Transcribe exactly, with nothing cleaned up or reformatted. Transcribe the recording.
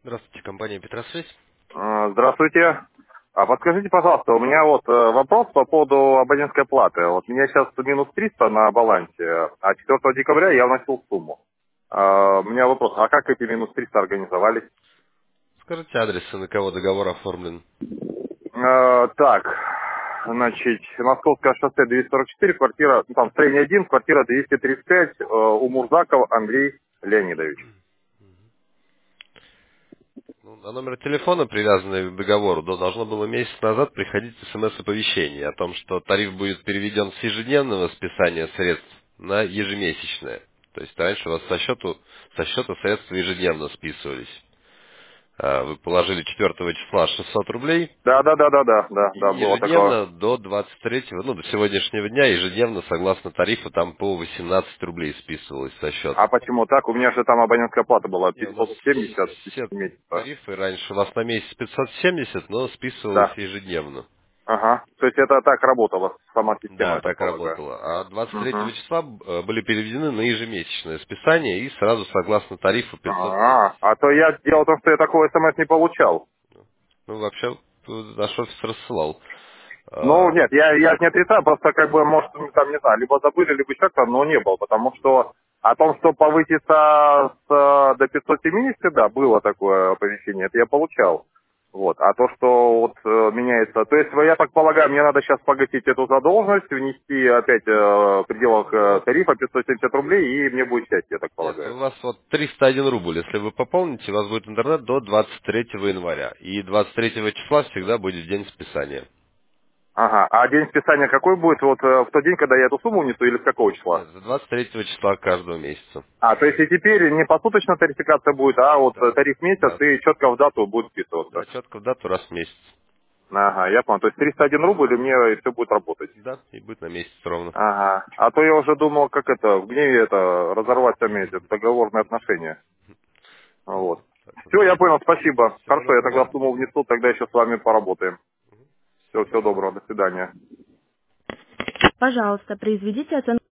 Здравствуйте, компания Петросвязь. А, Здравствуйте. А подскажите, пожалуйста, у меня вот э, вопрос по поводу абонентской платы. Вот у меня сейчас минус триста на балансе, а четвёртого декабря я вносил сумму. А, У меня вопрос, а как эти минус триста организовались? Скажите адрес, на кого договор оформлен. А, Так, значит, Московское шоссе двести сорок четыре, квартира, ну, там, строение один, квартира двести тридцать пять, э, у Мурзакова Андрей Леонидович. Ну, на номер телефона, привязанный к договору, до- должно было месяц назад приходить смс-оповещение о том, что тариф будет переведен с ежедневного списания средств на ежемесячное. То есть раньше у вас со счету, со счета средства ежедневно списывались. А, Вы положили четвёртого числа шестьсот рублей, Да, да, да, да, да, да, и да, было такое. ежедневно до двадцать третьего, ну, до сегодняшнего дня, ежедневно, согласно тарифу, там по восемнадцать рублей списывалось со счета. А почему так? У меня же там абонентская плата была Не, у нас пятьсот семьдесят все в месяц. тарифы раньше у вас на месяц пятьсот семьдесят, но списывалось Да. ежедневно. Ага. То есть это так работало, сама система, Да, я так так полагаю. работало. А двадцать третьего Угу. числа э, были переведены на ежемесячное списание и сразу согласно тарифу пятьсот А, семьдесят. а то я дело в том, что я такого смс не получал. Ну, вообще, э, наш офис рассылал. Ну, А, нет, я, я не отрицаю, просто как бы, может, ну, там, не знаю, либо забыли, либо еще как-то, но не было, потому что о том, что повысится с, э, до пятьсот семьдесят, да, было такое оповещение, это я получал. Вот. А то, что вот э, меняется, то есть, я так полагаю, мне надо сейчас погасить эту задолженность, внести опять э, в пределах ну, у э, вас, тарифа пятьсот семьдесят рублей, и мне будет счастье, я так нет, полагаю. у вас вот триста один рубль. Если вы пополните, у вас будет интернет до двадцать третьего января. И двадцать третьего числа всегда будет день списания. Ага. А день списания какой будет? Вот э, в тот день, когда я эту сумму внесу, или с какого числа? Нет, за двадцать третьего числа каждого месяца. А, то есть и теперь не посуточная тарификация будет, а вот э, Да, тариф месяц да. и четко в дату будет Да, вписываться. четко в дату раз в месяц. Ага, я понял. То есть триста один рубль, и мне все будет работать. Да, и будет на месяц ровно. Ага. А то я уже думал, как это, в гневе это, разорвать сами эти договорные отношения. Ну, Вот. так вот. Все, я понял, спасибо. Всего Хорошо, я доброго. тогда сумму внесу, тогда еще с вами поработаем. Всего Все, всего доброго. доброго, до свидания. Пожалуйста, произведите оценку.